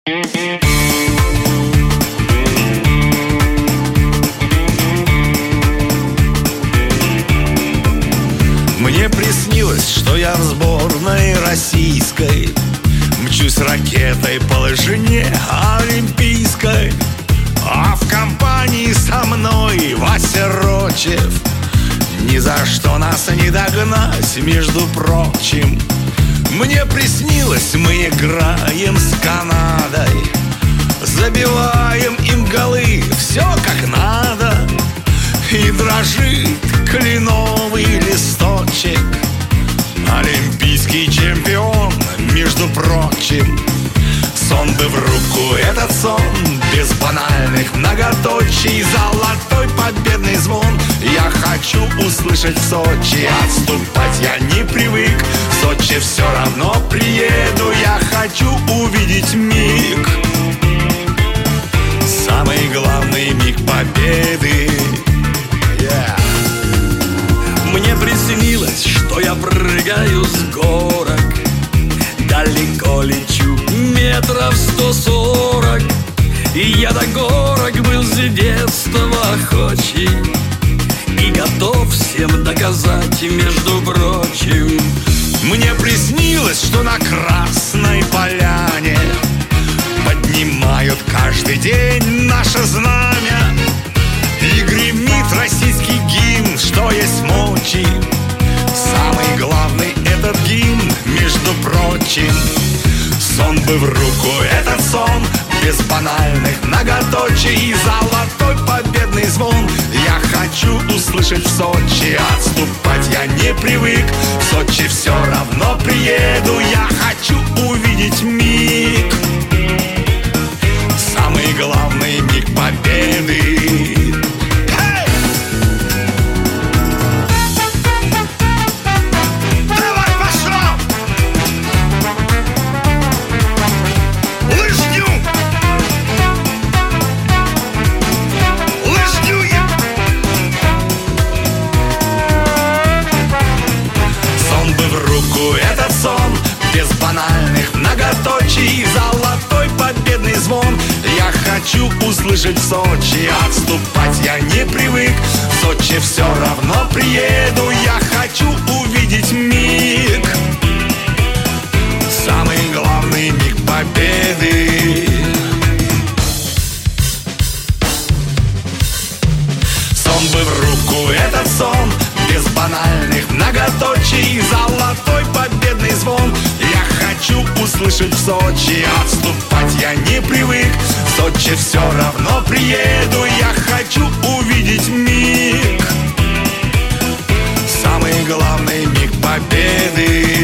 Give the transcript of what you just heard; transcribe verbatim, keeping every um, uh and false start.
Мне приснилось, что я в сборной российской мчусь ракетой по лыжине олимпийской, а в компании со мной Вася Рочев. Ни за что нас не догнать, между прочим. Мне приснилось, мы играем с Канадой, забиваем им голы, все как надо. И дрожит кленовый листочек, олимпийский чемпион, между прочим. Сон бы в руку, этот сон, без банальных многоточий. Золотой победный звон я хочу услышать в Сочи. Отступать я не привык, в Сочи все равно приеду. Я хочу увидеть миг, самый главный миг победы. Yeah. Мне приснилось, что я прыгаю с горок, далеко лечу, метров сто сорок. И я до горок был с детства охочий и готов всем доказать, между прочим. Мне приснилось, что на Красной Поляне поднимают каждый день наше знамя, и гремит российский гимн, что есть мочи. Самый главный этот гимн, между прочим. Сон бы в руку, этот сон, без банальных многоточий. И золотой победный звон я хочу услышать в Сочи. Отступать я не привык, в Сочи все равно приеду. Я хочу увидеть миг, самый главный миг победы. Многоточий, золотой победный звон я хочу услышать в Сочи. Отступать я не привык, в Сочи все равно приеду. Я хочу увидеть миг, самый главный миг победы. Сон бы в руку, этот сон, без банальных многоточий. Золотой победный звон я хочу услышать в Сочи. Отступать я не привык, в Сочи все равно приеду. Я хочу увидеть миг, самый главный миг победы.